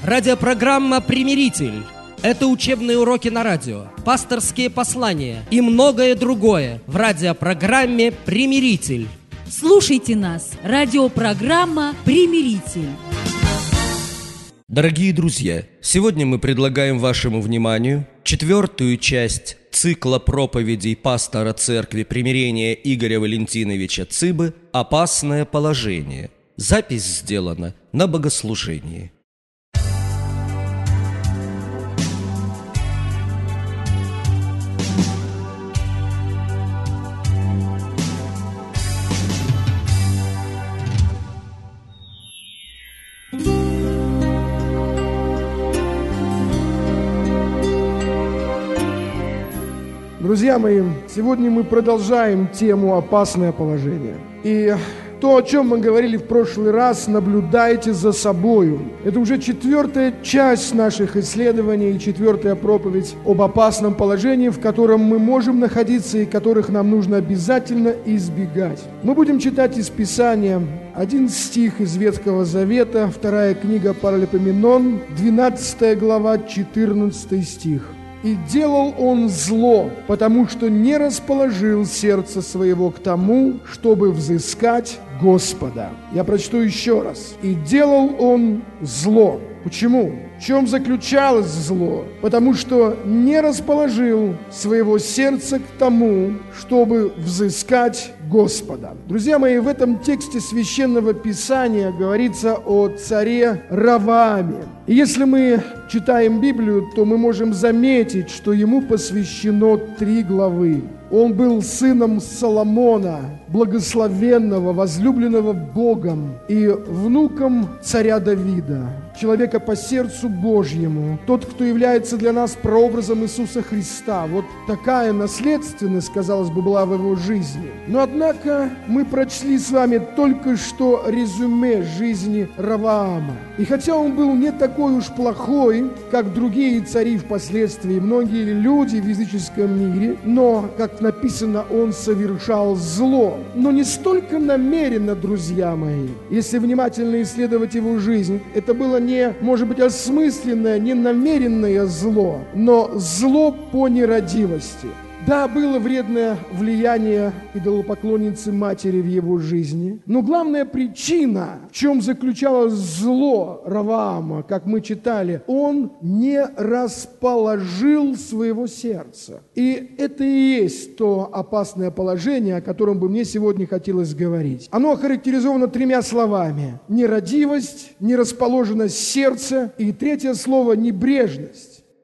Радиопрограмма «Примиритель». Это учебные уроки на радио, пасторские послания и многое другое в радиопрограмме «Примиритель». Слушайте нас. Радиопрограмма «Примиритель». Дорогие друзья, сегодня мы предлагаем вашему вниманию 4-ю часть цикла проповедей пастора церкви примирения Игоря Валентиновича Цыбы «Опасное положение». Запись сделана на богослужении. Друзья мои, сегодня мы продолжаем тему «Опасное положение». И то, о чем мы говорили в прошлый раз, наблюдайте за собою. Это уже 4-я часть наших исследований и 4-я проповедь об опасном положении, в котором мы можем находиться и которых нам нужно обязательно избегать. Мы будем читать из Писания один стих из Ветхого Завета, 2 книга Паралипоменон, 12 глава, 14 стих. «И делал он зло, потому что не расположил сердце своего к тому, чтобы взыскать Господа». Я прочту еще раз. «И делал он зло». Почему? В чем заключалось зло? Потому что не расположил своего сердца к тому, чтобы взыскать Господа. Друзья мои, в этом тексте Священного Писания говорится о царе Ровоаме. И если мы читаем Библию, то мы можем заметить, что ему посвящено 3 главы. Он был сыном Соломона, благословенного, возлюбленного Богом, и внуком царя Давида, человека по сердцу Божьему, тот, кто является для нас прообразом Иисуса Христа. Вот такая наследственность, казалось бы, была в его жизни. Но, однако, мы прочли с вами только что резюме жизни Ровоама. И хотя он был не такой уж плохой, как другие цари впоследствии, многие люди в языческом мире, но, как написано, он совершал зло. Но не столько намеренно, друзья мои. Если внимательно исследовать его жизнь, это было не, может быть, осмысленное, не намеренное зло, но зло по нерадивости. Да, было вредное влияние идолопоклонницы матери в его жизни, но главная причина, в чем заключалось зло Ровоама, как мы читали, он не расположил своего сердца. И это и есть то опасное положение, о котором бы мне сегодня хотелось говорить. Оно охарактеризовано 3 словами: нерадивость, нерасположенность сердца и 3-е слово — небрежность.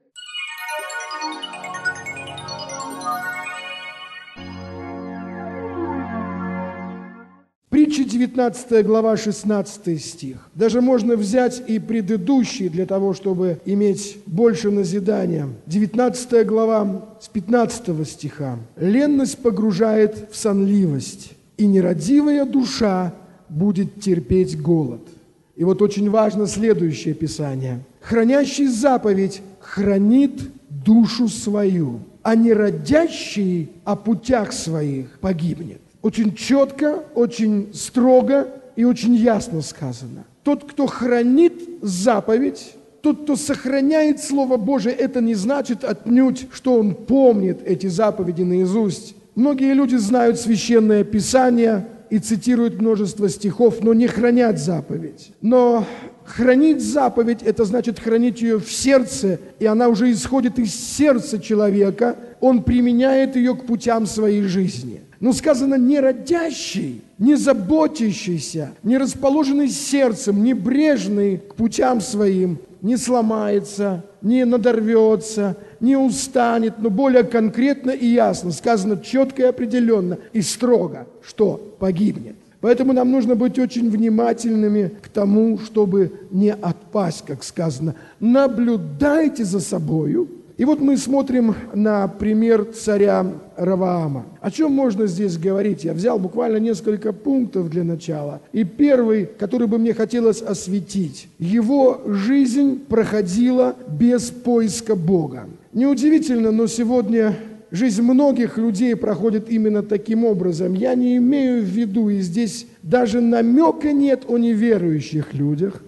Притча 19 глава, 16 стих. Даже можно взять и предыдущий для того, чтобы иметь больше назидания. 19 глава с 15 стиха. «Ленность погружает в сонливость, и нерадивая душа будет терпеть голод». И вот очень важно следующее Писание. «Хранящий заповедь хранит душу свою, а нерадящий о путях своих погибнет». Очень четко, очень строго и очень ясно сказано. Тот, кто хранит заповедь, тот, кто сохраняет Слово Божие, это не значит отнюдь, что он помнит эти заповеди наизусть. Многие люди знают Священное Писание и цитируют множество стихов, но не хранят заповедь. Но хранить заповедь – это значит хранить ее в сердце, и она уже исходит из сердца человека, он применяет ее к путям своей жизни. Но сказано «нерадящий», не заботящийся, не расположенный сердцем, небрежный к путям своим, не сломается, не надорвется, не устанет, но более конкретно и ясно сказано, четко и определенно и строго, что погибнет. Поэтому нам нужно быть очень внимательными к тому, чтобы не отпасть, как сказано. Наблюдайте за собою. И вот мы смотрим на пример царя Ровоама. О чем можно здесь говорить? Я взял буквально несколько пунктов для начала. И первый, который бы мне хотелось осветить. Его жизнь проходила без поиска Бога. Неудивительно, но сегодня жизнь многих людей проходит именно таким образом. Я не имею в виду, и здесь даже намека нет о неверующих людях,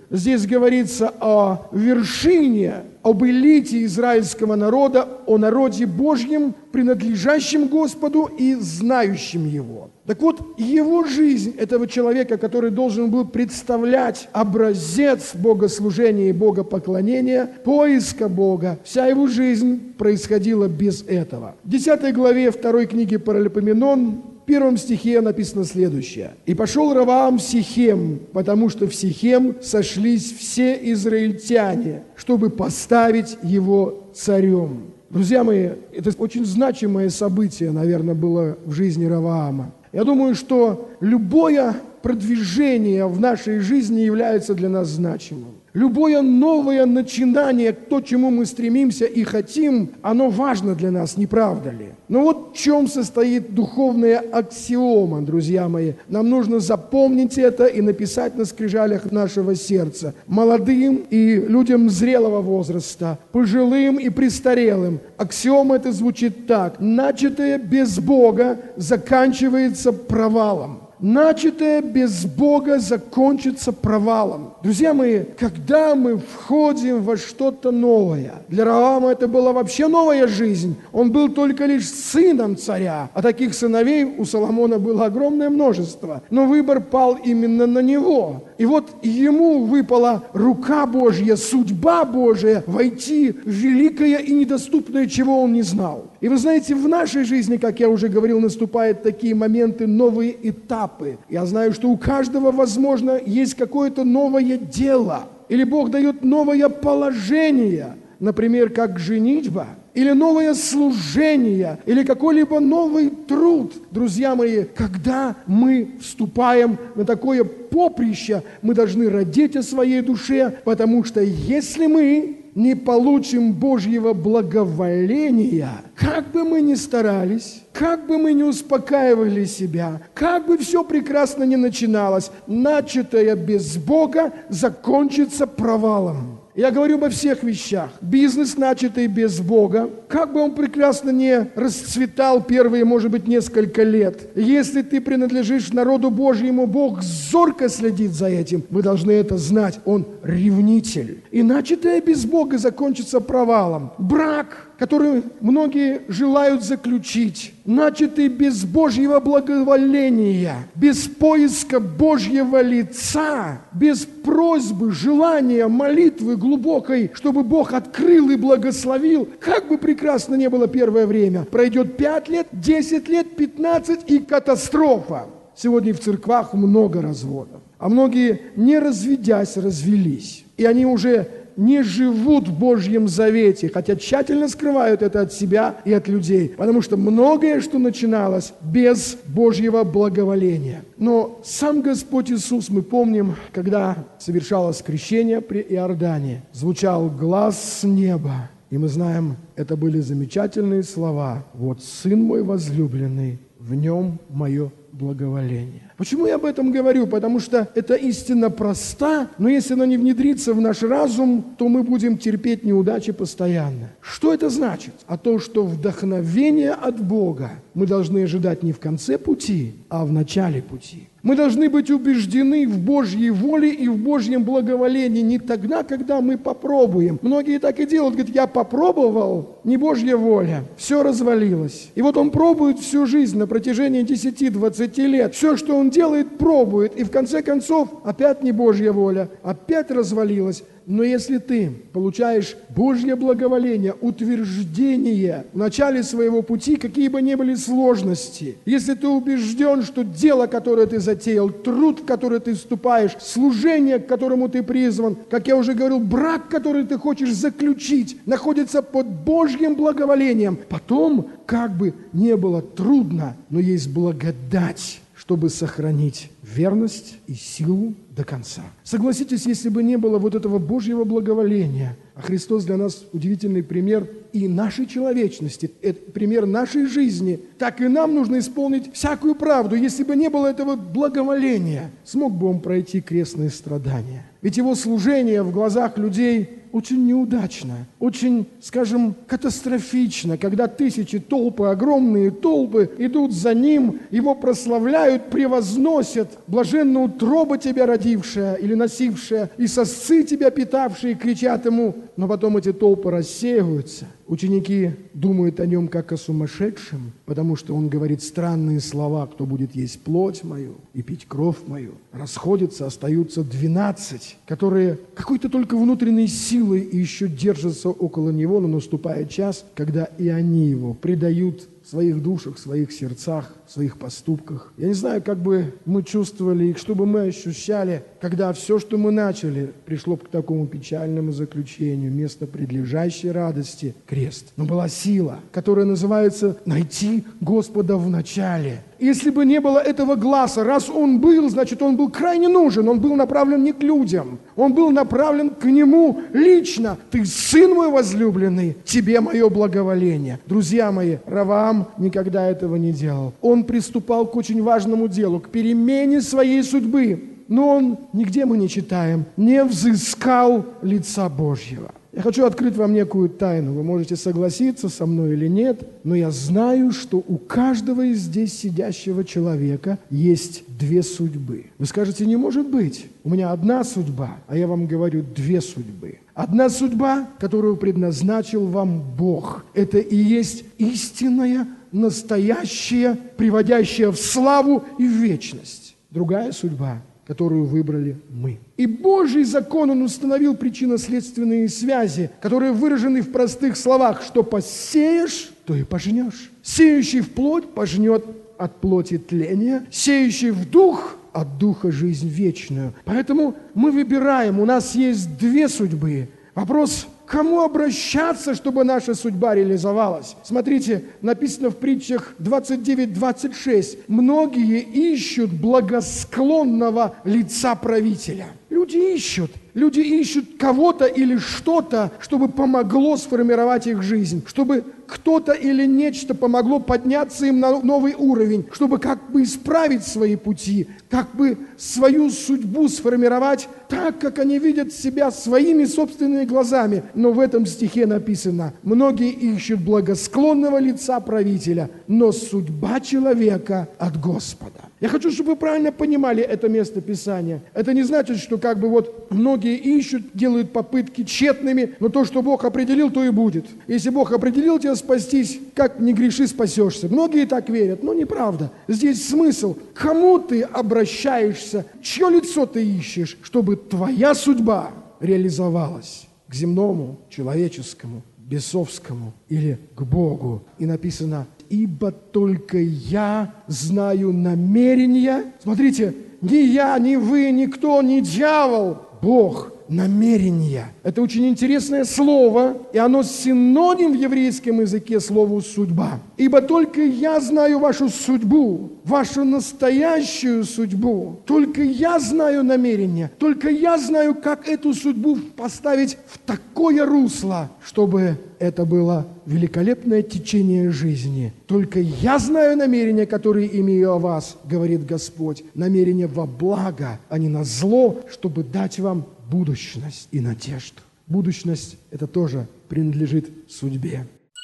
Здесь говорится о вершине, об элите израильского народа, о народе Божьем, принадлежащем Господу и знающем Его. Так вот, его жизнь этого человека, который должен был представлять образец богослужения и богопоклонения, поиска Бога, вся его жизнь происходила без этого. В 10 главе 2 книги Паралипоменон, в 1 стихе написано следующее. «И пошел Ровоам в Сихем, потому что в Сихем сошлись все израильтяне, чтобы поставить его царем». Друзья мои, это очень значимое событие, наверное, было в жизни Ровоама. Я думаю, что любое продвижение в нашей жизни является для нас значимым. Любое новое начинание, то, к чему мы стремимся и хотим, оно важно для нас, не правда ли? Но вот в чем состоит духовная аксиома, друзья мои. Нам нужно запомнить это и написать на скрижалях нашего сердца. Молодым и людям зрелого возраста, пожилым и престарелым. Аксиома это звучит так. Начатое без Бога заканчивается провалом. Начатое без Бога закончится провалом. Друзья мои, когда мы входим во что-то новое, для Ровоама это была вообще новая жизнь. Он был только лишь сыном царя, а таких сыновей у Соломона было огромное множество. Но выбор пал именно на него. И вот ему выпала рука Божья, судьба Божья войти в великое и недоступное, чего он не знал. И вы знаете, в нашей жизни, как я уже говорил, наступают такие моменты, новые этапы. Я знаю, что у каждого, возможно, есть какое-то новое дело. Или Бог дает новое положение, например, как женитьба, или новое служение, или какой-либо новый труд. Друзья мои, когда мы вступаем на такое поприще, мы должны родить о своей душе, потому что если мы не получим Божьего благоволения, как бы мы ни старались, как бы мы ни успокаивали себя, как бы все прекрасно ни начиналось, начатое без Бога закончится провалом. Я говорю обо всех вещах. Бизнес, начатый без Бога, как бы он прекрасно не расцветал первые, может быть, несколько лет, если ты принадлежишь народу Божьему, Бог зорко следит за этим. Вы должны это знать. Он ревнитель. И начатое без Бога закончится провалом. Брак, который многие желают заключить, начатый без Божьего благоволения, без поиска Божьего лица, без просьбы, желания, молитвы глубокой, чтобы Бог открыл и благословил, как бы прекрасно не было первое время. Пройдет 5 лет, 10 лет, 15 и катастрофа. Сегодня в церквах много разводов, а многие, не разведясь, развелись. И они уже не живут в Божьем завете, хотя тщательно скрывают это от себя и от людей, потому что многое, что начиналось без Божьего благоволения. Но сам Господь Иисус, мы помним, когда совершалось крещение при Иордане, звучал глас с неба, и мы знаем, это были замечательные слова: «Вот Сын мой возлюбленный, в нем мое благоволение». Почему я об этом говорю? Потому что эта истина проста, но если она не внедрится в наш разум, то мы будем терпеть неудачи постоянно. Что это значит? А то, что вдохновение от Бога мы должны ожидать не в конце пути, а в начале пути. Мы должны быть убеждены в Божьей воле и в Божьем благоволении не тогда, когда мы попробуем. Многие так и делают, говорят: я попробовал, не Божья воля, все развалилось. И вот он пробует всю жизнь на протяжении 10-20 лет. Все, что он делает, пробует, и в конце концов опять не Божья воля, опять развалилось. Но если ты получаешь Божье благоволение, утверждение в начале своего пути, какие бы ни были сложности, если ты убежден, что дело, которое ты затеял, труд, в который ты вступаешь, служение, к которому ты призван, как я уже говорил, брак, который ты хочешь заключить, находится под Божьим благоволением, потом, как бы не было трудно, но есть благодать, чтобы сохранить верность и силу до конца. Согласитесь, если бы не было вот этого Божьего благоволения, а Христос для нас удивительный пример и нашей человечности, это пример нашей жизни, так и нам нужно исполнить всякую правду. Если бы не было этого благоволения, смог бы он пройти крестные страдания? Ведь его служение в глазах людей очень неудачно, очень, скажем, катастрофично, когда тысячи, толпы, огромные толпы идут за Ним, Его прославляют, превозносят. Блаженна утроба Тебя родившая или носившая, и сосцы Тебя питавшие, кричат Ему. Но потом эти толпы рассеиваются. Ученики думают о Нем как о сумасшедшем, потому что Он говорит странные слова: «Кто будет есть плоть мою и пить кровь мою». Расходятся, остаются 12, которые какой-то только внутренней силой еще держатся около Него, но наступает час, когда и они Его предают в своих душах, в своих сердцах, в своих поступках. Я не знаю, как бы мы чувствовали и что бы мы ощущали, когда все, что мы начали, пришло к такому печальному заключению, вместо предлежащей радости – крест. Но была сила, которая называется «найти Господа в начале». Если бы не было этого глаза, раз Он был, значит, Он был крайне нужен, Он был направлен не к людям, Он был направлен к Нему лично. «Ты Сын мой возлюбленный, Тебе мое благоволение». Друзья мои, Раваам никогда этого не делал. Он приступал к очень важному делу, к перемене своей судьбы. Но он, нигде мы не читаем, не взыскал лица Божьего. Я хочу открыть вам некую тайну. Вы можете согласиться со мной или нет, но я знаю, что у каждого из здесь сидящего человека есть две судьбы. Вы скажете: не может быть, у меня одна судьба, а я вам говорю: две судьбы. Одна судьба, которую предназначил вам Бог, это и есть истинная, настоящая, приводящая в славу и в вечность. Другая судьба, которую выбрали мы. И Божий закон, Он установил причинно-следственные связи, которые выражены в простых словах: что посеешь, то и пожнешь. Сеющий в плоть пожнет от плоти тление, сеющий в дух от духа жизнь вечную. Поэтому мы выбираем, у нас есть две судьбы. Вопрос: к кому обращаться, чтобы наша судьба реализовалась? Смотрите, написано в притчах 29-26. Многие ищут благосклонного лица правителя. Люди ищут кого-то или что-то, чтобы помогло сформировать их жизнь, чтобы кто-то или нечто помогло подняться им на новый уровень, чтобы как бы исправить свои пути, как бы свою судьбу сформировать так, как они видят себя своими собственными глазами. Но в этом стихе написано: многие ищут благосклонного лица правителя, но судьба человека от Господа. Я хочу, чтобы вы правильно понимали это место Писания. Это не значит, что как бы вот многие ищут, делают попытки тщетными, но то, что Бог определил, то и будет. Если Бог определил тебя спастись, как не греши, спасешься. Многие так верят, но неправда. Здесь смысл: к кому ты обращаешься, чье лицо ты ищешь, чтобы твоя судьба реализовалась? К земному, человеческому, бесовскому или к Богу? И написано: ибо только я знаю намерения. Смотрите, ни я, ни вы, никто, ни дьявол, Бог намерения. Это очень интересное слово, и оно синоним в еврейском языке слову «судьба». Ибо только я знаю вашу судьбу, вашу настоящую судьбу. Только я знаю намерения, только я знаю, как эту судьбу поставить в такое русло, чтобы это было великолепное течение жизни. Только я знаю намерения, которые имею о вас, говорит Господь, намерения во благо, а не на зло, чтобы дать вам будущность и надежду. Будущность – это тоже принадлежит судьбе.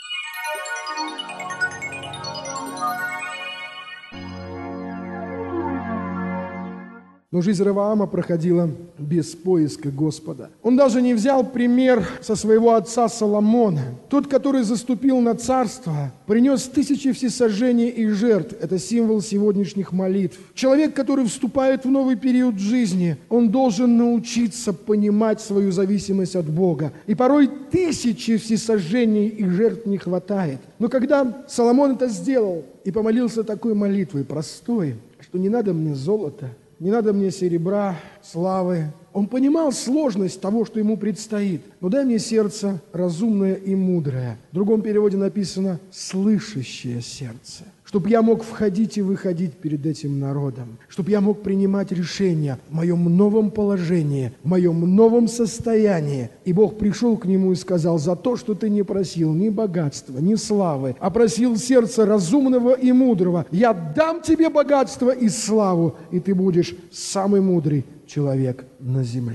Но жизнь Раваама проходила без поиска Господа. Он даже не взял пример со своего отца Соломона. Тот, который заступил на царство, принес тысячи всесожжений и жертв. Это символ сегодняшних молитв. Человек, который вступает в новый период жизни, он должен научиться понимать свою зависимость от Бога. И порой тысячи всесожжений и жертв не хватает. Но когда Соломон это сделал и помолился такой молитвой, простой, что не надо мне золота, не надо мне серебра, славы. Он понимал сложность того, что ему предстоит. Но дай мне сердце разумное и мудрое. В другом переводе написано «слышащее сердце». Чтобы я мог входить и выходить перед этим народом. Чтобы я мог принимать решения в моем новом положении, в моем новом состоянии. И Бог пришел к нему и сказал: за то, что ты не просил ни богатства, ни славы, а просил сердца разумного и мудрого, я дам тебе богатство и славу, и ты будешь самый мудрый человек на земле.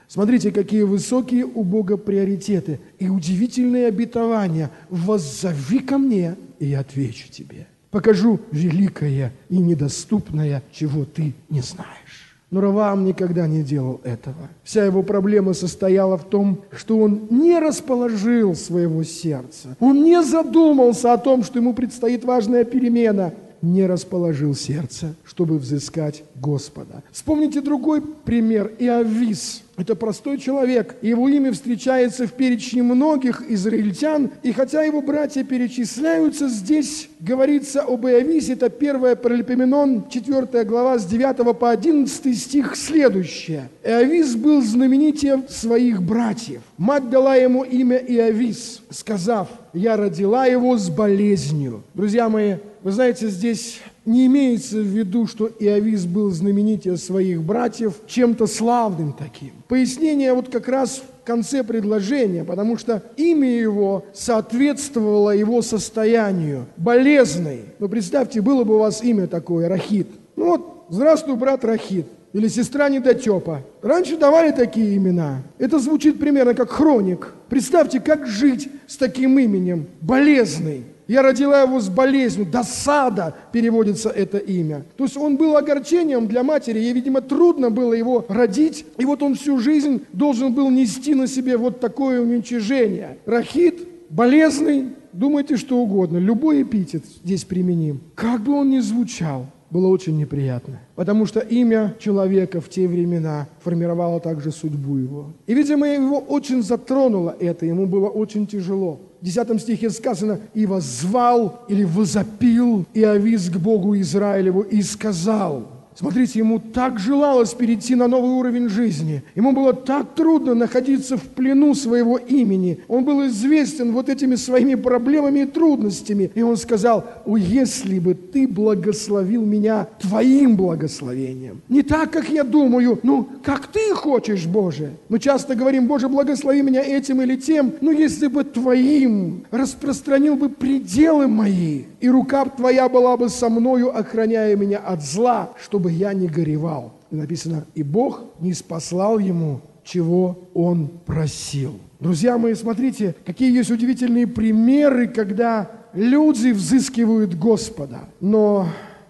Смотрите, какие высокие у Бога приоритеты и удивительные обетования. «Воззови ко мне, и я отвечу тебе. Покажу великое и недоступное, чего ты не знаешь». Но Ровоам никогда не делал этого. Вся его проблема состояла в том, что он не расположил своего сердца. Он не задумался о том, что ему предстоит важная перемена. Не расположил сердце, чтобы взыскать Господа. Вспомните другой пример. Иовис. Это простой человек. Его имя встречается в перечне многих израильтян. И хотя его братья перечисляются, здесь говорится об Иовисе. Это 1 Паралипоменон, 4 глава, с 9 по 11 стих следующее. Иовис был знаменитее своих братьев. Мать дала ему имя Иовис, сказав: «Я родила его с болезнью». Друзья мои, вы знаете, здесь не имеется в виду, что Иовис был знаменитее своих братьев чем-то славным таким. Пояснение вот как раз в конце предложения, потому что имя его соответствовало его состоянию, болезной. Но представьте, было бы у вас имя такое, Рахит. Ну вот, здравствуй, брат Рахит. Или сестра Недотепа. Раньше давали такие имена. Это звучит примерно как Хроник. Представьте, как жить с таким именем, болезный. Я родила его с болезнью, досада переводится это имя. То есть он был огорчением для матери, ей, видимо, трудно было его родить, и вот он всю жизнь должен был нести на себе вот такое уничижение. Рахит, болезный, думайте что угодно, любой эпитет здесь применим. Как бы он ни звучал, было очень неприятно, потому что имя человека в те времена формировало также судьбу его. И, видимо, его очень затронуло это, ему было очень тяжело. В 10 стихе сказано: «И воззвал» или «возопил Иовис к Богу Израилеву и сказал». Смотрите, ему так желалось перейти на новый уровень жизни. Ему было так трудно находиться в плену своего имени. Он был известен вот этими своими проблемами и трудностями. И он сказал: «О, если бы ты благословил меня твоим благословением». Не так, как я думаю, как ты хочешь, Боже. Мы часто говорим: «Боже, благослови меня этим или тем». Но если бы твоим распространил бы пределы мои, и рука твоя была бы со мною, охраняя меня от зла, чтобы я не горевал. И написано: «И Бог не спаслал ему, чего он просил». Друзья мои, смотрите, какие есть удивительные примеры, когда люди взыскивают Господа. Но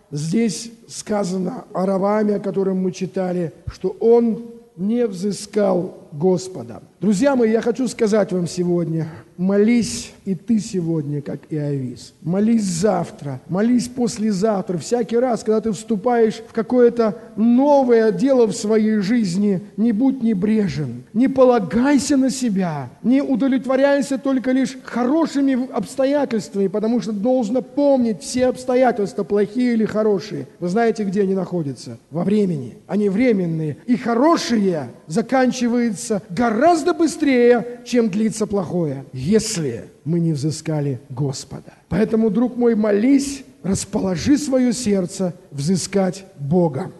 здесь сказано о Ровоаме, о котором мы читали, что он не взыскал Господа. Друзья мои, я хочу сказать вам сегодня: молись и ты сегодня, как Иовис. Молись завтра, молись послезавтра. Всякий раз, когда ты вступаешь в какое-то новое дело в своей жизни, не будь небрежен, не полагайся на себя, не удовлетворяйся только лишь хорошими обстоятельствами, потому что должно помнить все обстоятельства, плохие или хорошие. Вы знаете, где они находятся? Во времени. Они временные. И хорошее заканчивается гораздо быстрее, чем длится плохое, если мы не взыскали Господа. Поэтому, друг мой, молись, расположи свое сердце взыскать Бога.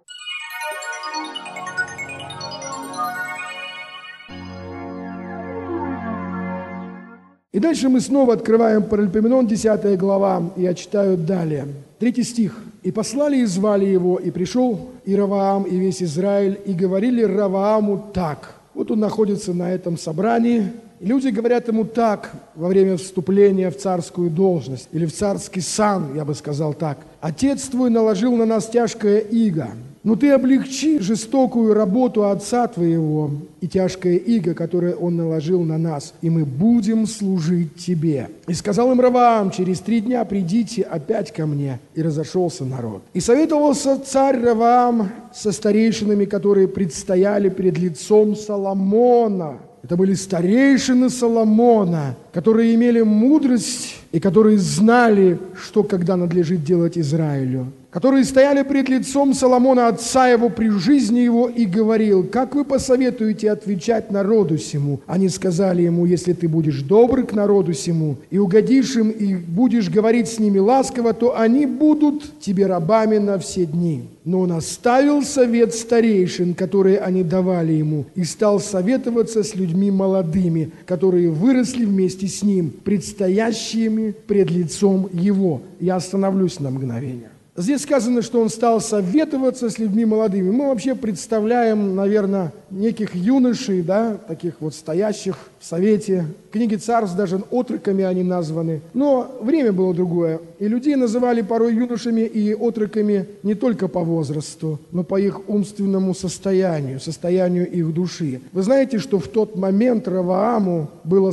И дальше мы снова открываем Паралипоменон, 10 глава, и я читаю далее. 3 стих. «И послали и звали его, и пришел и Ровоам, и весь Израиль, и говорили Ровоаму так». Вот он находится на этом собрании, и люди говорят ему так во время вступления в царскую должность, или в царский сан, я бы сказал так. «Отец твой наложил на нас тяжкое иго, но ты облегчи жестокую работу отца твоего и тяжкое иго, которое он наложил на нас, и мы будем служить тебе». И сказал им Ровоам: «Через 3 дня придите опять ко мне». И разошелся народ. И советовался царь Ровоам со старейшинами, которые предстояли пред лицом Соломона. Это были старейшины Соломона, которые имели мудрость и которые знали, что когда надлежит делать Израилю, которые стояли пред лицом Соломона, отца его, при жизни его, и говорил: «Как вы посоветуете отвечать народу сему?» Они сказали ему: «Если ты будешь добр к народу сему, и угодишь им, и будешь говорить с ними ласково, то они будут тебе рабами на все дни». Но он оставил совет старейшин, которые они давали ему, и стал советоваться с людьми молодыми, которые выросли вместе с ним, предстоящими пред лицом его. Я остановлюсь на мгновение. Здесь сказано, что он стал советоваться с людьми молодыми. Мы вообще представляем, наверное, неких юношей, да, таких вот стоящих в совете. В книге Царств даже отроками они названы. Но время было другое. И людей называли порой юношами и отроками не только по возрасту, но по их умственному состоянию их души. Вы знаете, что в тот момент Ровоаму было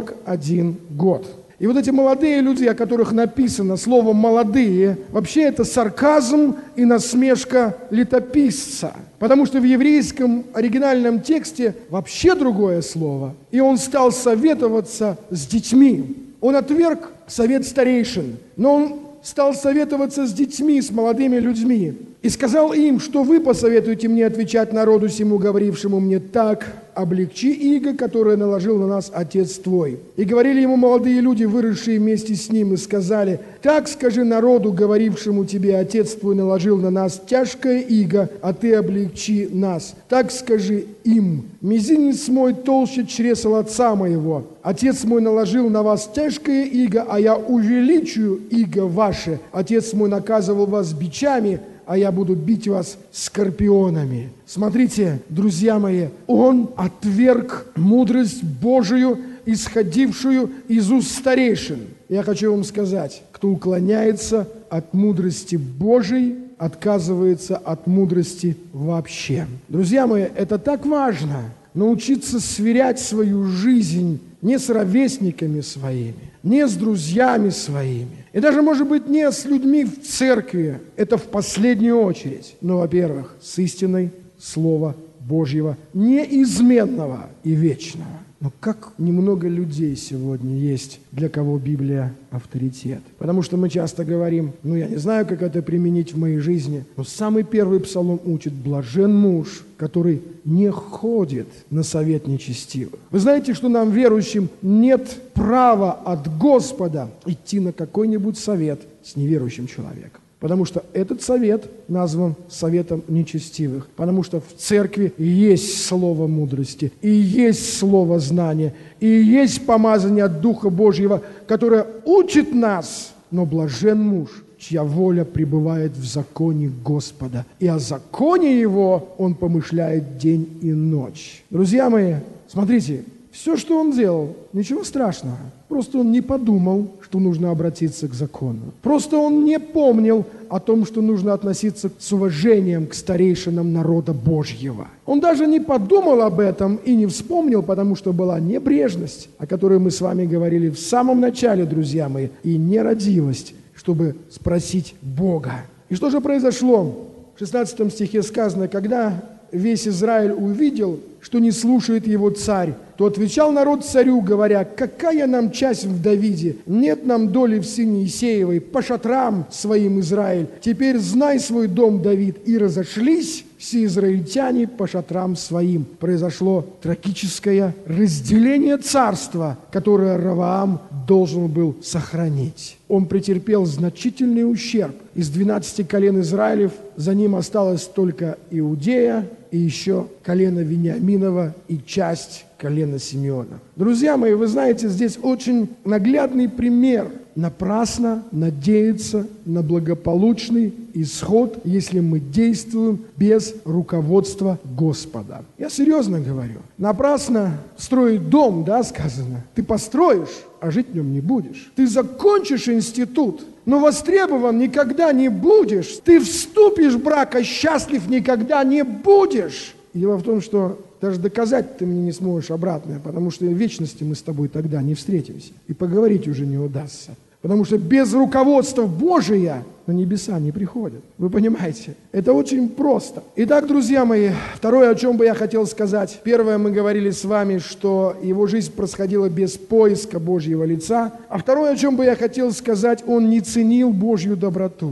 41 год. И вот эти молодые люди, о которых написано слово «молодые», вообще это сарказм и насмешка летописца. Потому что в еврейском оригинальном тексте вообще другое слово. И он стал советоваться с детьми. Он отверг совет старейшин, но он стал советоваться с детьми, с молодыми людьми. И сказал им, что вы посоветуете мне отвечать народу сему, говорившему мне так: облегчи иго, которое наложил на нас отец твой. И говорили ему молодые люди, выросшие вместе с ним, и сказали: так скажи народу, говорившему тебе, отец твой наложил на нас тяжкое иго, а ты облегчи нас. Так скажи им: мизинец мой толще чресл отца моего. Отец мой наложил на вас тяжкое иго, а я увеличу иго ваше. Отец мой наказывал вас бичами, а я буду бить вас скорпионами. Смотрите, друзья мои, он отверг мудрость Божию, исходившую из уст старейшин. Я хочу вам сказать, кто уклоняется от мудрости Божией, отказывается от мудрости вообще. Друзья мои, это так важно, научиться сверять свою жизнь не с ровесниками своими, не с друзьями своими, и даже, может быть, не с людьми в церкви, это в последнюю очередь, но, во-первых, с истиной Слова Божьего, неизменного и вечного. Но как немного людей сегодня есть, для кого Библия авторитет. Потому что мы часто говорим, я не знаю, как это применить в моей жизни, но самый первый псалом учит: блажен муж, который не ходит на совет нечестивых. Вы знаете, что нам, верующим, нет права от Господа идти на какой-нибудь совет с неверующим человеком. Потому что этот совет назван советом нечестивых. Потому что в церкви есть слово мудрости, и есть слово знания, и есть помазание от Духа Божьего, которое учит нас. Но блажен муж, чья воля пребывает в законе Господа, и о законе Его он помышляет день и ночь. Друзья мои, смотрите, все, что он делал, ничего страшного. Просто он не подумал, что нужно обратиться к закону. Просто он не помнил о том, что нужно относиться с уважением к старейшинам народа Божьего. Он даже не подумал об этом и не вспомнил, потому что была небрежность, о которой мы с вами говорили в самом начале, друзья мои, и нерадивость, чтобы спросить Бога. И что же произошло? В 16 стихе сказано: когда весь Израиль увидел, что не слушает его царь, то отвечал народ царю, говоря: какая нам часть в Давиде? Нет нам доли в сыне Иисеевой, по шатрам своим Израиль. Теперь знай свой дом, Давид. И разошлись все израильтяне по шатрам своим. Произошло трагическое разделение царства, которое Ровоам должен был сохранить. Он претерпел значительный ущерб. Из 12 колен Израилев за ним осталось только Иудея и еще колено Вениаминова и часть колена Симеона. Друзья мои, вы знаете, здесь очень наглядный пример. Напрасно надеяться на благополучный исход, если мы действуем без руководства Господа. Я серьезно говорю. Напрасно строить дом, сказано. Ты построишь, а жить в нем не будешь. Ты закончишь институт, но востребован никогда не будешь. Ты вступишь в брак, а счастлив никогда не будешь. Дело в том, что даже доказать ты мне не сможешь обратное, потому что в вечности мы с тобой тогда не встретимся. И поговорить уже не удастся. Потому что без руководства Божия на небеса не приходят. Вы понимаете? Это очень просто. Итак, друзья мои, второе, о чем бы я хотел сказать. Первое, мы говорили с вами, что его жизнь происходила без поиска Божьего лица. А второе, о чем бы я хотел сказать, он не ценил Божью доброту.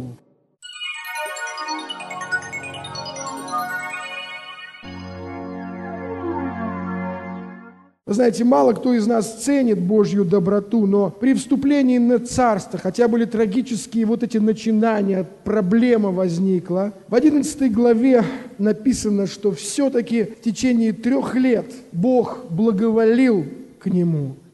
Вы знаете, мало кто из нас ценит Божью доброту, но при вступлении на царство, хотя были трагические вот эти начинания, проблема возникла. В 11 главе написано, что все-таки в течение 3 лет Бог благоволил к нему.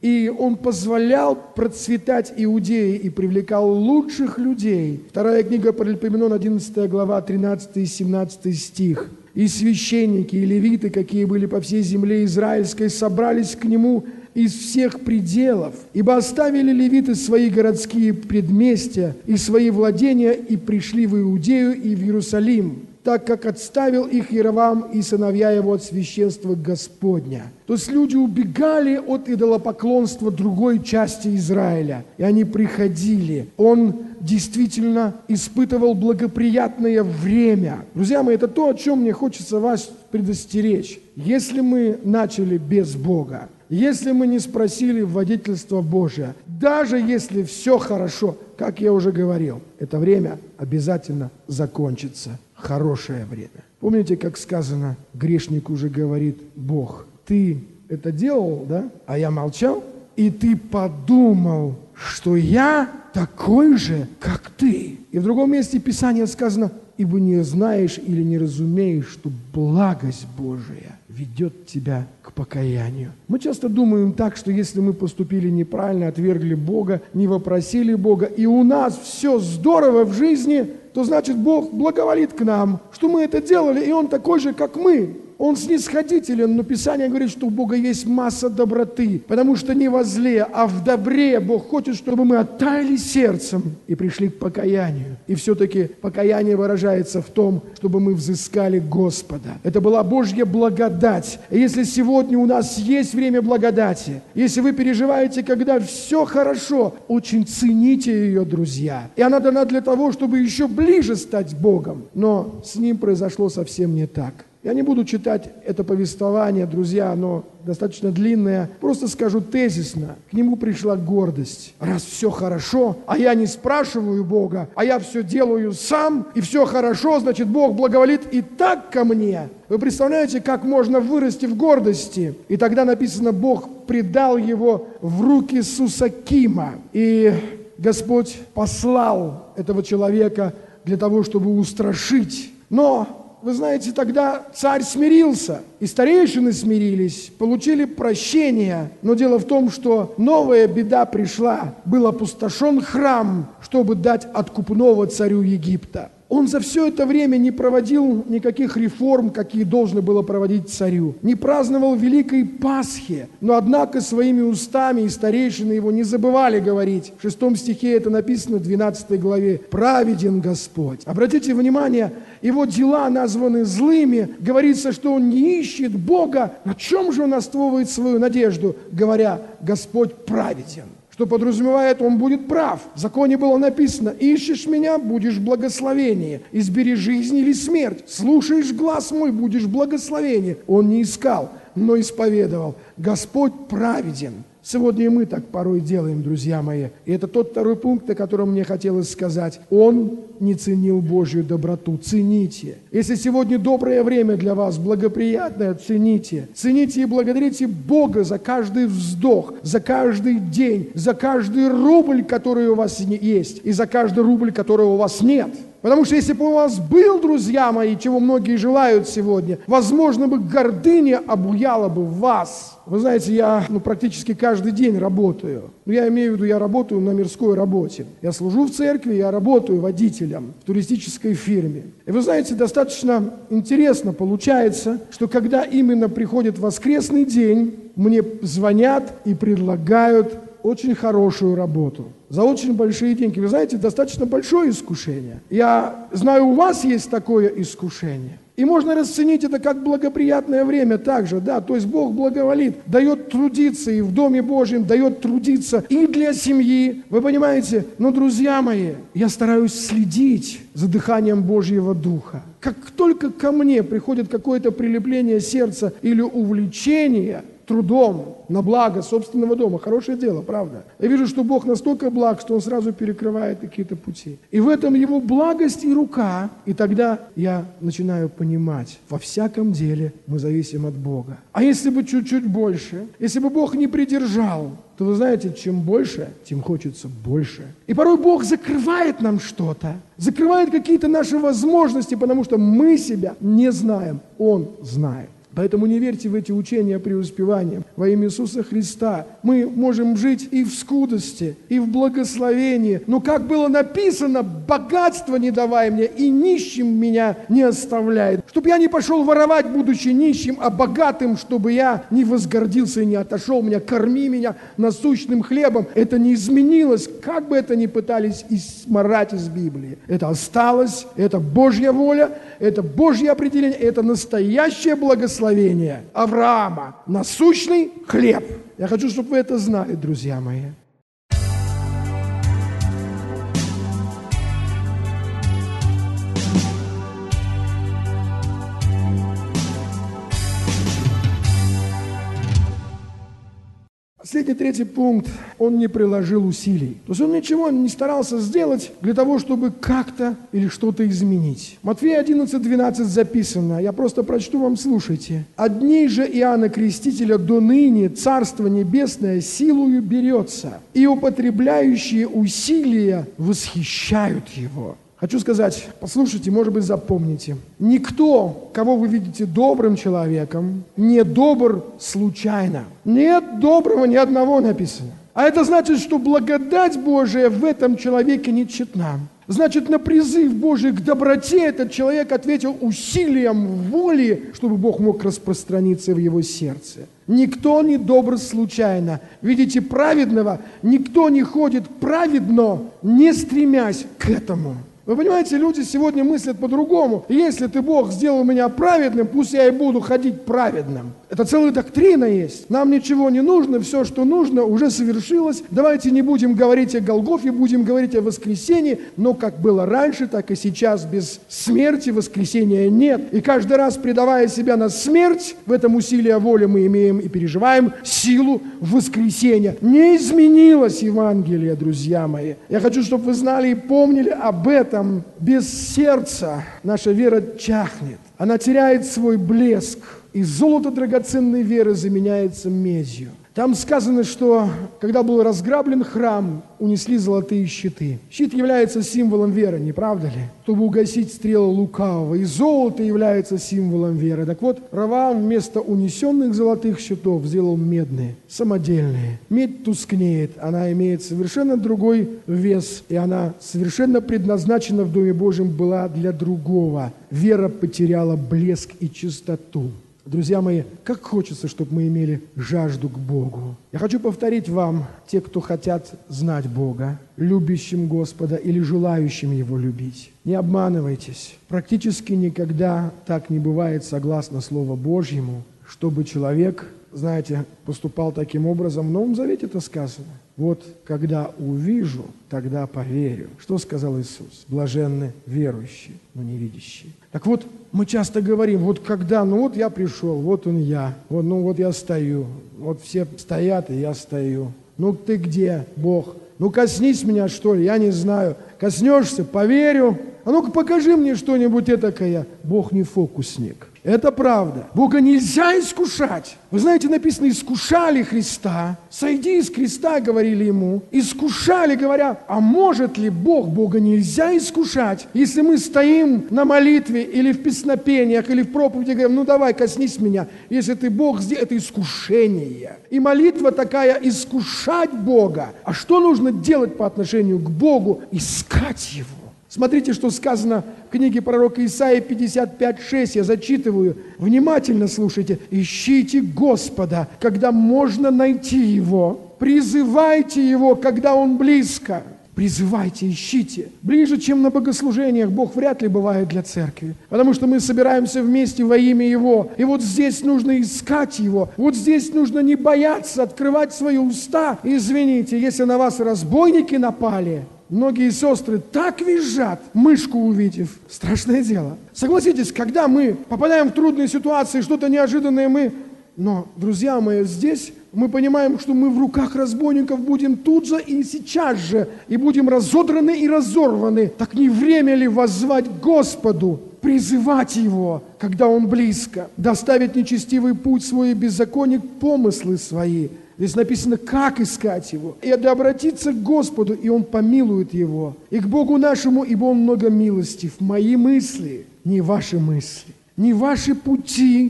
И он позволял процветать Иудее и привлекал лучших людей. Вторая книга Паралипоменон, 11 глава, 13 и 17 стих. «И священники, и левиты, какие были по всей земле израильской, собрались к нему из всех пределов, ибо оставили левиты свои городские предместья и свои владения, и пришли в Иудею и в Иерусалим, так как отставил их Яровам и сыновья его от священства Господня». То есть люди убегали от идолопоклонства другой части Израиля, и они приходили. Он действительно испытывал благоприятное время. Друзья мои, это то, о чем мне хочется вас предостеречь. Если мы начали без Бога, если мы не спросили водительства Божия, даже если все хорошо, как я уже говорил, это время обязательно закончится. Хорошее время. Помните, как сказано, грешник уже говорит: Бог, ты это делал, да? А я молчал, и ты подумал, что я такой же, как ты. И в другом месте Писания сказано: ибо не знаешь или не разумеешь, что благость Божия ведет тебя к покаянию. Мы часто думаем так, что если мы поступили неправильно, отвергли Бога, не вопросили Бога, и у нас все здорово в жизни, то значит Бог благоволит к нам, что мы это делали, и Он такой же, как мы. Он снисходителен, но Писание говорит, что у Бога есть масса доброты, потому что не во зле, а в добре Бог хочет, чтобы мы оттаяли сердцем и пришли к покаянию. И все-таки покаяние выражается в том, чтобы мы взыскали Господа. Это была Божья благодать. И если сегодня у нас есть время благодати, если вы переживаете, когда все хорошо, очень цените ее, друзья. И она дана для того, чтобы еще ближе стать Богом. Но с ним произошло совсем не так. Я не буду читать это повествование, друзья, оно достаточно длинное. Просто скажу тезисно. К нему пришла гордость. Раз все хорошо, а я не спрашиваю Бога, а я все делаю сам, и все хорошо, значит, Бог благоволит и так ко мне. Вы представляете, как можно вырасти в гордости? И тогда написано, Бог предал его в руки Сусакима. И Господь послал этого человека для того, чтобы устрашить. Но вы знаете, тогда царь смирился, и старейшины смирились, получили прощение. Но дело в том, что новая беда пришла. Был опустошен храм, чтобы дать откупного царю Египта. Он за все это время не проводил никаких реформ, какие должно было проводить царю. Не праздновал Великой Пасхи. Но, однако, своими устами и старейшины его не забывали говорить. В 6 стихе это написано, в 12 главе. «Праведен Господь». Обратите внимание, его дела названы злыми. Говорится, что он не ищет Бога. На чем же он основывает свою надежду, говоря, Господь праведен? Что подразумевает, он будет прав. В законе было написано: «Ищешь меня, будешь в благословении. Избери жизнь или смерть. Слушаешь глас мой, будешь в благословении». Он не искал, но исповедовал: Господь праведен. Сегодня и мы так порой делаем, друзья мои. И это тот второй пункт, о котором мне хотелось сказать. Он не ценил Божью доброту. Цените. Если сегодня доброе время для вас, благоприятное, цените. Цените и благодарите Бога за каждый вздох, за каждый день, за каждый рубль, который у вас есть, и за каждый рубль, которого у вас нет. Потому что если бы у вас был, друзья мои, чего многие желают сегодня, возможно бы гордыня обуяла бы вас. Вы знаете, я практически каждый день работаю. Я имею в виду, я работаю на мирской работе. Я служу в церкви, я работаю водителем в туристической фирме. И вы знаете, достаточно интересно получается, что когда именно приходит воскресный день, мне звонят и предлагают очень хорошую работу за очень большие деньги. Вы знаете, достаточно большое искушение. Я знаю, у вас есть такое искушение. И можно расценить это как благоприятное время также, да, то есть Бог благоволит, дает трудиться и в Доме Божьем, дает трудиться и для семьи, вы понимаете? Но, друзья мои, я стараюсь следить за дыханием Божьего Духа. Как только ко мне приходит какое-то прилепление сердца или увлечение трудом на благо собственного дома. Хорошее дело, правда. Я вижу, что Бог настолько благ, что Он сразу перекрывает какие-то пути. И в этом Его благость и рука. И тогда я начинаю понимать, во всяком деле мы зависим от Бога. А если бы чуть-чуть больше, если бы Бог не придержал, то вы знаете, чем больше, тем хочется больше. И порой Бог закрывает нам что-то, закрывает какие-то наши возможности, потому что мы себя не знаем. Он знает. Поэтому не верьте в эти учения преуспевания. Во имя Иисуса Христа мы можем жить и в скудости, и в благословении. Но как было написано, богатство не давай мне, и нищим меня не оставляет. Чтобы я не пошел воровать, будучи нищим, а богатым, чтобы я не возгордился и не отошел. Корми меня насущным хлебом. Это не изменилось, как бы это ни пытались измарать из Библии. Это осталось, это Божья воля, это Божье определение, это настоящее благословение Авраама. Насущный хлеб. Я хочу, чтобы вы это знали, друзья мои. Последний, третий пункт, он не приложил усилий. То есть он ничего не старался сделать для того, чтобы как-то или что-то изменить. Матфея 11:12 записано, я просто прочту вам, слушайте. «От дней же Иоанна Крестителя до ныне Царство Небесное силою берется, и употребляющие усилия восхищают его». Хочу сказать, послушайте, может быть, запомните. Никто, кого вы видите добрым человеком, не добр случайно. Нет доброго ни одного написано. А это значит, что благодать Божия в этом человеке не тщетна. Значит, на призыв Божий к доброте этот человек ответил усилием воли, чтобы Бог мог распространиться в его сердце. Никто не добр случайно. Видите, праведного никто не ходит праведно, не стремясь к этому. Вы понимаете, люди сегодня мыслят по-другому. Если ты, Бог, сделал меня праведным, пусть я и буду ходить праведным. Это целая доктрина есть. Нам ничего не нужно, все, что нужно, уже совершилось. Давайте не будем говорить о Голгофе, будем говорить о воскресении. Но как было раньше, так и сейчас без смерти воскресения нет. И каждый раз, предавая себя на смерть, в этом усилии воли мы имеем и переживаем силу воскресения. Не изменилось Евангелие, друзья мои. Я хочу, чтобы вы знали и помнили об этом. Без сердца наша вера чахнет. Она теряет свой блеск. И золото драгоценной веры заменяется медью. Там сказано, что когда был разграблен храм, унесли золотые щиты. Щит является символом веры, не правда ли? Чтобы угасить стрелы лукавого. И золото является символом веры. Так вот, Раваам вместо унесенных золотых щитов сделал медные, самодельные. Медь тускнеет, она имеет совершенно другой вес, и она совершенно предназначена в Доме Божьем была для другого. Вера потеряла блеск и чистоту. Друзья мои, как хочется, чтобы мы имели жажду к Богу. Я хочу повторить вам, те, кто хотят знать Бога, любящим Господа или желающим Его любить. Не обманывайтесь. Практически никогда так не бывает, согласно Слову Божьему, чтобы человек, знаете, поступал таким образом. В Новом Завете это сказано. Вот когда увижу, тогда поверю. Что сказал Иисус? Блаженны верующие, но не видящие. Так вот, мы часто говорим, вот когда, вот я пришел, вот он я, вот я стою, вот все стоят, и я стою. Ну ты где, Бог? Ну коснись меня, что ли, я не знаю. Коснешься, поверю. А ну-ка покажи мне что-нибудь этакое. Бог не фокусник. Это правда. Бога нельзя искушать. Вы знаете, написано, искушали Христа. Сойди из креста, говорили ему. Искушали, говоря, а может ли Бог? Бога нельзя искушать. Если мы стоим на молитве или в песнопениях, или в проповеди, говорим, ну давай, коснись меня. Если ты Бог, это искушение. И молитва такая, искушать Бога. А что нужно делать по отношению к Богу? Искать Его. Смотрите, что сказано в книге пророка Исаии 55:6. Я зачитываю. Внимательно слушайте. «Ищите Господа, когда можно найти Его. Призывайте Его, когда Он близко». Призывайте, ищите. Ближе, чем на богослужениях, Бог вряд ли бывает для церкви. Потому что мы собираемся вместе во имя Его. И вот здесь нужно искать Его. Вот здесь нужно не бояться открывать свои уста. Извините, если на вас разбойники напали, многие сестры так визжат, мышку увидев. Страшное дело. Согласитесь, когда мы попадаем в трудные ситуации, что-то неожиданное Но, друзья мои, здесь мы понимаем, что мы в руках разбойников будем тут же и сейчас же, и будем разодраны и разорваны. Так не время ли воззвать к Господу, призывать Его, когда Он близко, доставить нечестивый путь свой и беззаконие помыслы свои? Здесь написано, как искать Его. И обратиться к Господу, и Он помилует его. И к Богу нашему, ибо Он много милостив. Мои мысли, не ваши мысли, не ваши пути,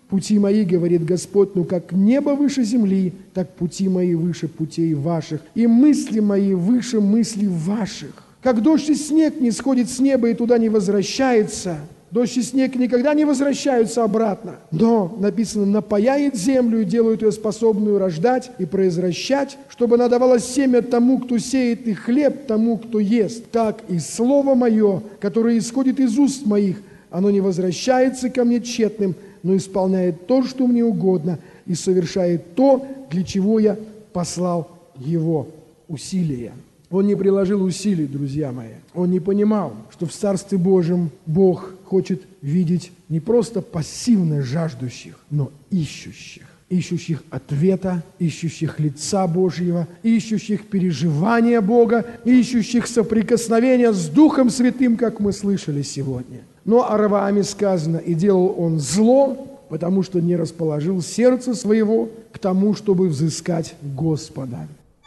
Пути мои, говорит Господь, ну как небо выше земли, так пути мои выше путей ваших, и мысли мои выше мыслей ваших. Как дождь и снег не сходит с неба и туда не возвращается, дождь и снег никогда не возвращаются обратно. Но, написано, напояет землю и делает ее способную рождать и произвращать, чтобы она давала семя тому, кто сеет, и хлеб тому, кто ест. Так и слово мое, которое исходит из уст моих, оно не возвращается ко мне тщетным, но исполняет то, что мне угодно, и совершает то, для чего я послал его усилия. Он не приложил усилий, друзья мои. Он не понимал, что в Царстве Божьем Бог хочет видеть не просто пассивно жаждущих, но ищущих. Ищущих ответа, ищущих лица Божьего, ищущих переживания Бога, ищущих соприкосновения с Духом Святым, как мы слышали сегодня. Но о Равааме сказано: «И делал он зло, потому что не расположил сердце своего к тому, чтобы взыскать Господа».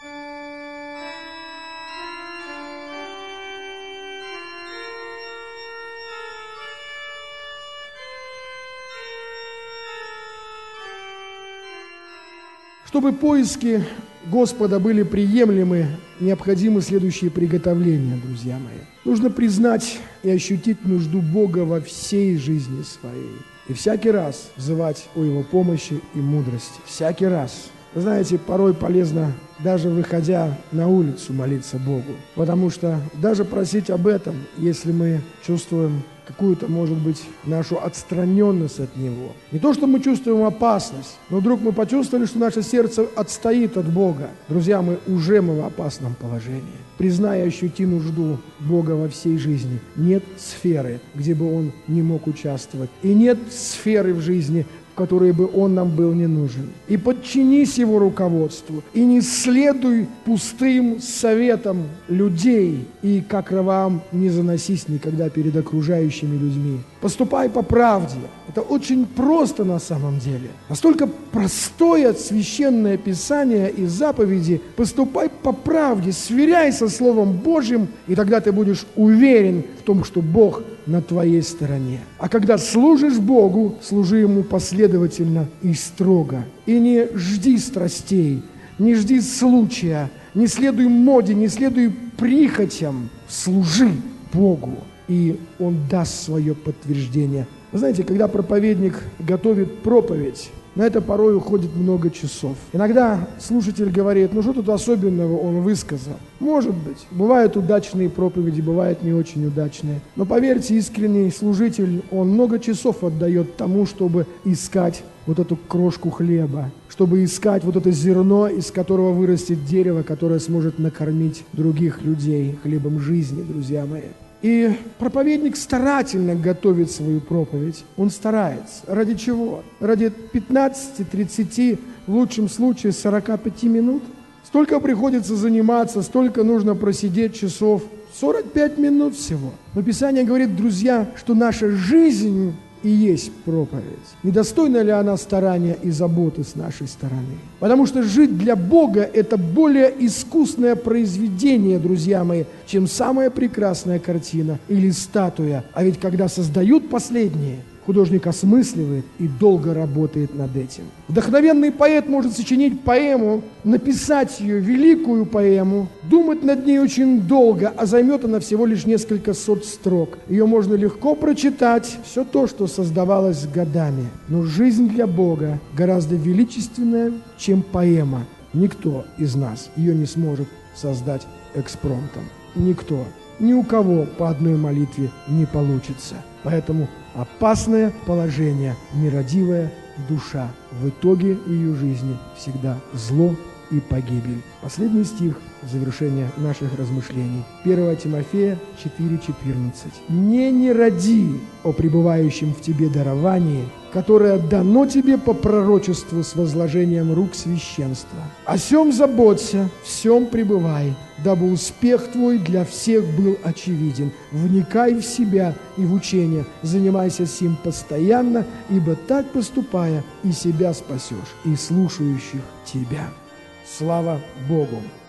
Чтобы поиски Господа были приемлемы, необходимы следующие приготовления, друзья мои. Нужно признать и ощутить нужду Бога во всей жизни своей. И всякий раз взывать о Его помощи и мудрости. Всякий раз. Вы знаете, порой полезно, даже выходя на улицу, молиться Богу. Потому что даже просить об этом, если мы чувствуем какую-то, может быть, нашу отстраненность от Него. Не то, что мы чувствуем опасность, но вдруг мы почувствовали, что наше сердце отстоит от Бога. Друзья, мы в опасном положении. Признай и ощути нужду Бога во всей жизни. Нет сферы, где бы Он не мог участвовать. И нет сферы в жизни, в которой бы Он нам был не нужен. И подчинись Его руководству, и не следуй пустым советам людей, и, как Раваам, не заносись никогда перед окружающими людьми. Поступай по правде. Это очень просто на самом деле. Настолько простое священное Писание и заповеди. Поступай по правде, сверяй со Словом Божьим, и тогда ты будешь уверен в том, что Бог на твоей стороне. А когда служишь Богу, служи Ему последовательно и строго. И не жди страстей, не жди случая, не следуй моде, не следуй прихотям. Служи Богу, и Он даст свое подтверждение. Вы знаете, когда проповедник готовит проповедь, на это порой уходит много часов. Иногда слушатель говорит: ну что тут особенного он высказал? Может быть, бывают удачные проповеди, бывают не очень удачные. Но поверьте, искренний служитель, он много часов отдает тому, чтобы искать вот эту крошку хлеба, чтобы искать вот это зерно, из которого вырастет дерево, которое сможет накормить других людей хлебом жизни, друзья мои. И проповедник старательно готовит свою проповедь. Он старается. Ради чего? Ради 15, 30, в лучшем случае 45 минут. Столько приходится заниматься, столько нужно просидеть часов. 45 минут всего. Но Писание говорит, друзья, что наша жизнь и есть проповедь. Недостойна ли она старания и заботы с нашей стороны? Потому что жить для Бога – это более искусное произведение, друзья мои, чем самая прекрасная картина или статуя. А ведь когда создают последние, художник осмысливает и долго работает над этим. Вдохновенный поэт может сочинить поэму, написать ее, великую поэму, думать над ней очень долго, а займет она всего лишь несколько сот строк. Ее можно легко прочитать, все то, что создавалось годами. Но жизнь для Бога гораздо величественная, чем поэма. Никто из нас ее не сможет создать экспромтом. Никто. Ни у кого по одной молитве не получится. Поэтому опасное положение, нерадивая душа. В итоге ее жизни всегда зло и погибель. Последний стих завершения наших размышлений. 1 Тимофея 4:14. «Не ради о пребывающем в тебе даровании, которое дано тебе по пророчеству с возложением рук священства. О сем заботься, всем пребывай, дабы успех твой для всех был очевиден. Вникай в себя и в учение, занимайся сим постоянно, ибо так поступая и себя спасешь, и слушающих тебя». Слава Богу!